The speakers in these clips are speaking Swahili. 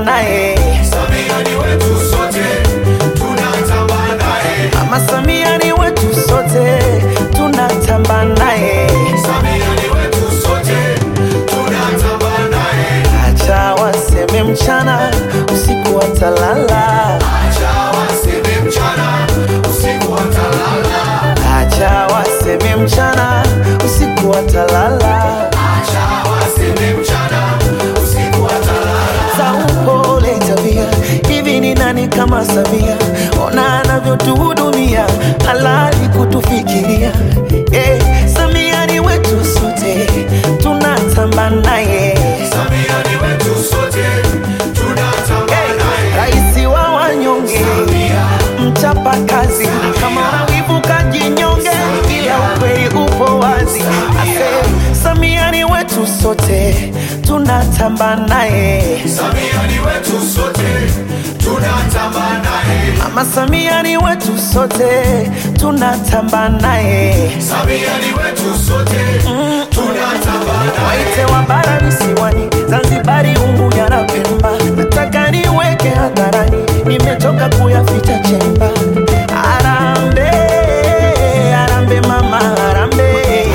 naye. Samia ni wetu sote, tunatamba naye. Mama Samia ni wetu sote, tunatamba naye. Samia ni wetu sote, tunatamba naye. Acha waseme mchana, usiku watalala. Acha waseme mchana, usiku watalala. Acha waseme mchana, usiku watalala. Acha waseme mchana, usiku watalala. Za upole tabia, hivi ni nani kama Samia? Ona anavyotuhudumia, halali kutufikiria. Samia ni wetu sote, tunatamba naye. Samia ni wetu sote, tunatamba naye. Raisi wa wanyonge, mchapa kazi, kama unawivu kajinyonge, ila ukweli upo wazi. Samia ni wetu sote, tunatamba naye. Samia ni wetu sote, tunatamba naye. Mama Samia ni wetu sote, tunatamba naye. Samia ni wetu sote, tunatamba naye. Waite wa bara visiwani, Zanzibari, Unguja na Pemba, nataka niweke hadharani, nimechoka kuyaficha chemba. Arambe, arambe mama, arambe.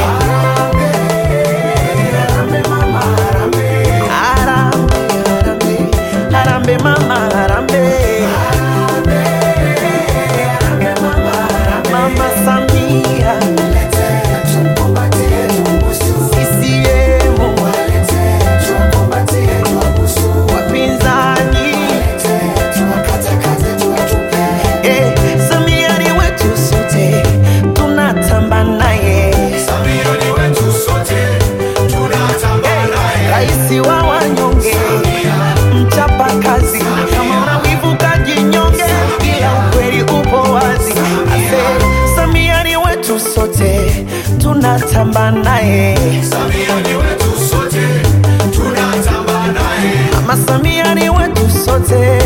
Arambe mama, arambe. Arambe, arambe, arambe mama, arambe. Arambe mama, arambe. Mama Samia, CCM, wapinzani, Samia ni wetu sote, tunatamba naye. Samia ni wetu sote, tunatamba naye. Raisi wa wanyonge, mchapa kazi, kama unawivu kajinyonge, ila ukweli upo wazi. Samia ni wetu sote, tunatamba naye. Samia ni wetu sote, tunatamba naye. Mama Samia ni wetu sote,